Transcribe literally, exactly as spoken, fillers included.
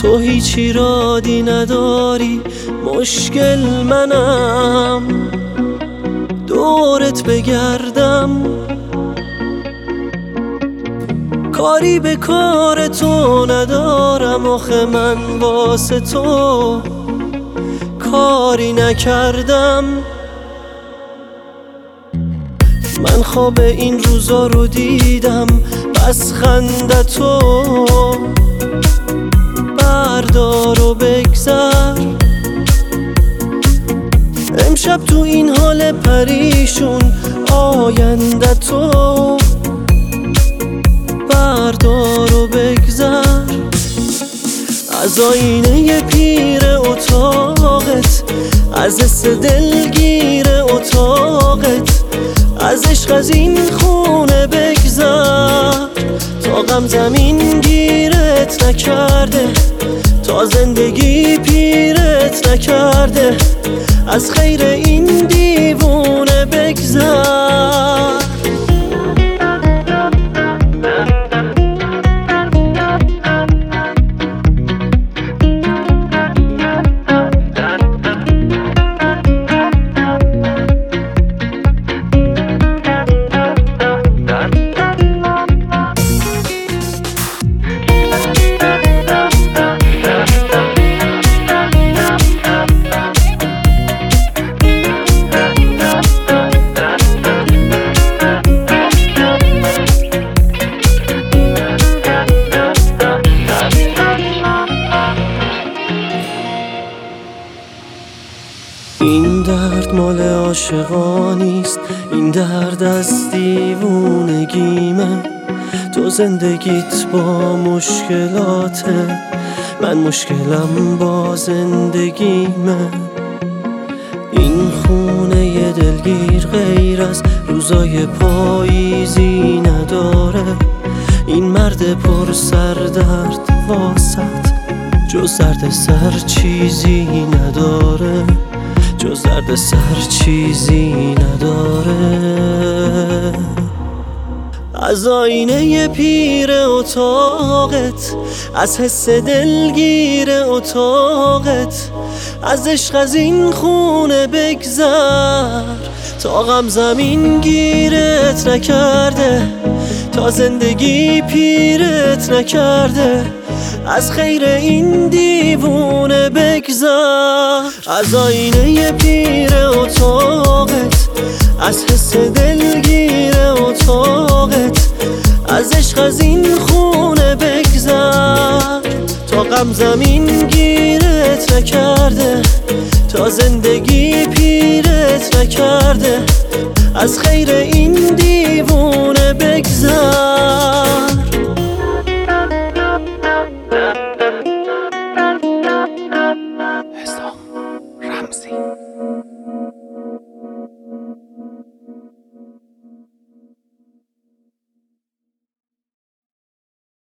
تو هیچ ایرادی نداری، مشکل منم. دورت بگردم، کاری به کار تو ندارم. آخه من واسه تو کاری نکردم. من خواب این روزا رو دیدم، بس خنده تو بردار و بگذر. امشب تو این حال پریشون، آینده تو بردار و بگذر. از آینه پیر اتاقت، از حس دلگیر اتاقت، از عشق از این خونه بگذر. تا غم زمین گیرت نکرده، تا زندگی پیرت نکرده، از خیر این دیوونه بگذر. این درد مال عاشقانیست، این درد از دیوونگیمه. تو زندگیت با مشکلاته، من مشکلم با زندگیمه. این خونه دلگیر غیر از روزای پاییزی نداره. این مرد پر سر درد واسط جز درد سر چیزی نداره، جز درد سر چیزی نداره. از آینه پیر اتاقت، از حس دلگیر اتاقت، از عشق از این خونه بگذر. تا غم زمین گیرت نکرده، تا زندگی پیرت نکرده، از خیر این دیوونه بگذر. از آینه پیر اتاقت، از حس دلگیر اتاقت، از عشق از این خونه بگذر. تا غم زمین گیرت نکرده، تا زندگی پیرت نکرده، از خیر این دیوونه